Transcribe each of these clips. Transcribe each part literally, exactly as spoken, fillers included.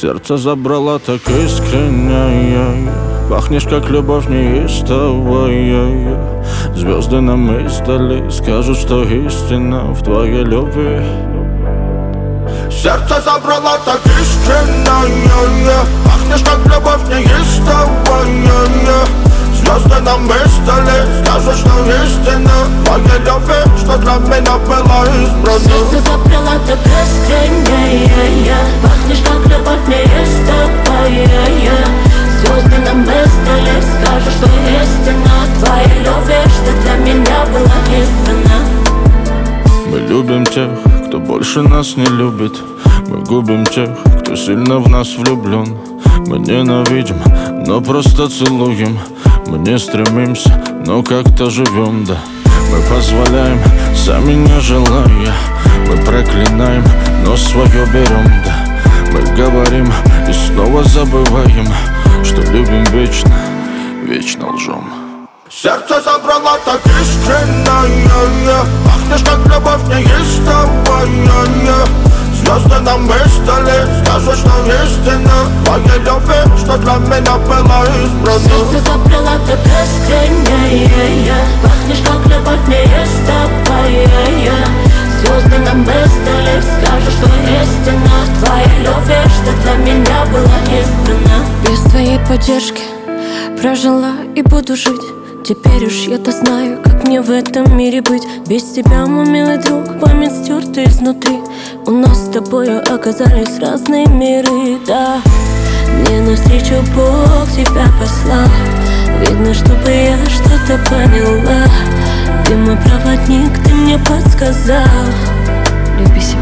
Сердце забрала так искренняя. Пахнешь, как любовь неистовая. Звезды нам издали скажут, что истина в твоей любви. Сердце забрала так искренняя. Пахнешь, как любовь неистовая. Звезды нам издали скажут, что истина в твоей любви, что для меня была избрана. Сердце забрала так искренняя. Пахнешь, как любовь неистовая. Звезды нам издали скажут, что истина в твоей любви, что для меня была избрана. Мы любим тех, кто больше нас не любит. Мы губим тех, кто сильно в нас влюблен. Мы ненавидим, но просто целуем. Мы не стремимся, но как-то живем, да. Мы позволяем, сами не желая. Мы проклинаем, но свое берем, да. Мы говорим и снова забываем, что любим вечно, вечно лжем. Сердце забрала так искренняя. Пахнешь, как любовь неистовая. Звезды нам издали скажут, что истина в твоей любви, что для меня была избрана. Сердце забрала так искренняя. Пахнешь, как любовь неистовая. Звезды нам издали скажут, что истина в твоей любви, что для меня была избрана. Без твоей поддержки прожила и буду жить. Теперь уж я-то знаю, как мне в этом мире быть. Без тебя, мой милый друг, память стерта изнутри. У нас с тобою оказались разные миры, да. Мне навстречу Бог тебя послал. Видно, чтобы я что-то поняла. Ты мой проводник, ты мне подсказал. Люби себя.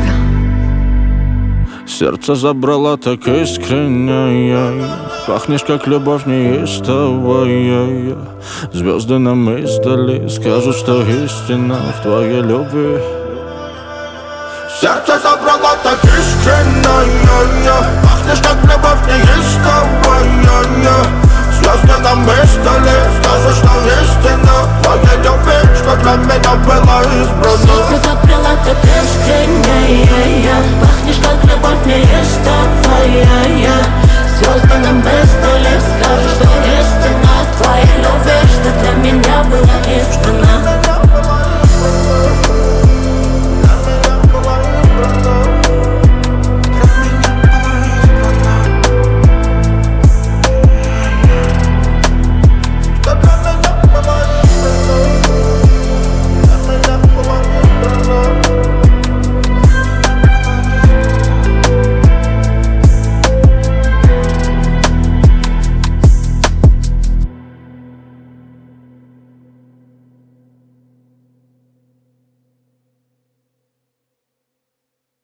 Сердце забрала так искренняя. Пахнешь, как любовь неистовая. Звезды нам издали скажут, что истина в твоей любви. Сердце забрала так искренняя. Пахнешь, как любовь неистовая.